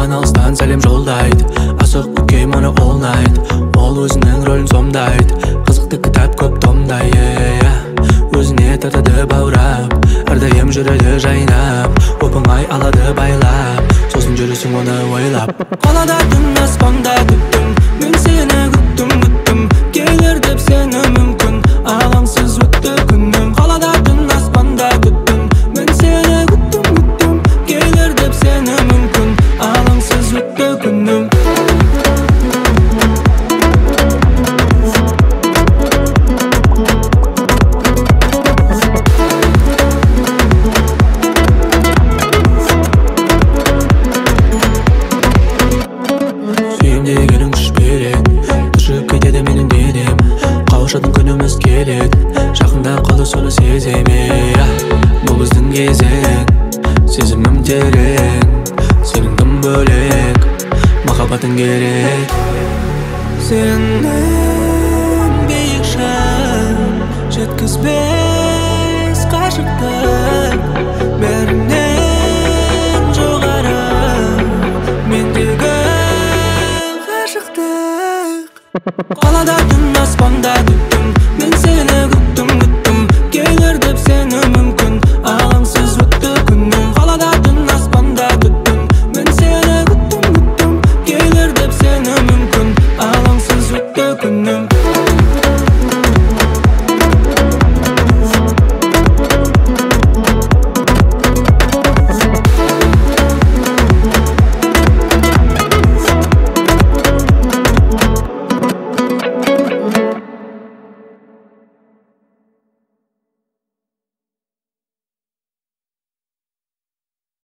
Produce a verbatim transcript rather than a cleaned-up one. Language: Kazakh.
маған алыстан сәлем жолдайды. Асық көкем оны all night. Ол өзінің рөлін сомдайды. Қызықты кітап көп томдай, өзіне тартады баурап, әрдайым жүреді жайнап. Оп-оңай алады байлап, сосын жүресің оны ойлап. Қалада түн аспанда күттім, мен сені күттім, күттім. Келер деп сені мүмкін, алаңсыз өтті күнім. Қалада түн аспанда күттім, мен сені күттім, күттім. Келер деп сені мүмкін, алаңсыз өтті күнім. Қауышатын күніміз келеді, жақында қалды соны сеземе. Бұл біздің кезең, сезімім терең. Сенің тым бөлек, махаббатың керек. Сенің биік шың жеткізбес қашықтық, бәрінен жоғары мендегі ғашықтық. Қалада түн аспанда күттім,